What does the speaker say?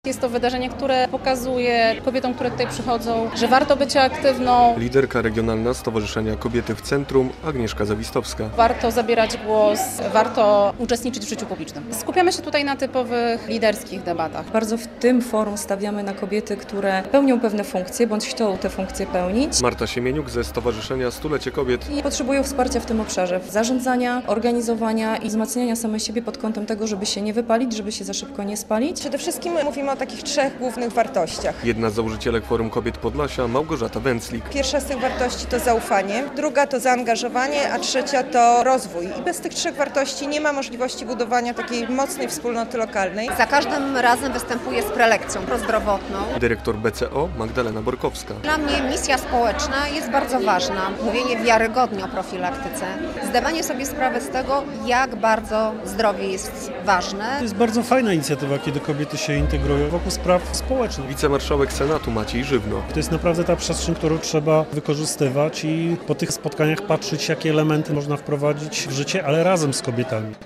Jest to wydarzenie, które pokazuje kobietom, które tutaj przychodzą, że warto być aktywną. Liderka regionalna Stowarzyszenia Kobiety w Centrum Agnieszka Zawistowska. Warto zabierać głos, warto uczestniczyć w życiu publicznym. Skupiamy się tutaj na typowych liderskich debatach. Bardzo w tym forum stawiamy na kobiety, które pełnią pewne funkcje, bądź chcą te funkcje pełnić. Marta Siemieniuk ze Stowarzyszenia Stulecie Kobiet. I potrzebują wsparcia w tym obszarze, zarządzania, organizowania i wzmacniania samej siebie pod kątem tego, żeby się nie wypalić, żeby się za szybko nie spalić. Przede wszystkim mówimy o takich trzech głównych wartościach. Jedna z założycielek Forum Kobiet Podlasia, Małgorzata Węclik. Pierwsza z tych wartości to zaufanie, druga to zaangażowanie, a trzecia to rozwój. I bez tych trzech wartości nie ma możliwości budowania takiej mocnej wspólnoty lokalnej. Za każdym razem występuję z prelekcją prozdrowotną. Dyrektor BCO Magdalena Borkowska. Dla mnie misja społeczna jest bardzo ważna. Mówienie wiarygodnie o profilaktyce. Zdawanie sobie sprawy z tego, jak bardzo zdrowie jest ważne. To jest bardzo fajna inicjatywa, kiedy kobiety się integrują wokół spraw społecznych. Wicemarszałek Senatu Maciej Żywno. To jest naprawdę ta przestrzeń, którą trzeba wykorzystywać i po tych spotkaniach patrzeć, jakie elementy można wprowadzić w życie, ale razem z kobietami.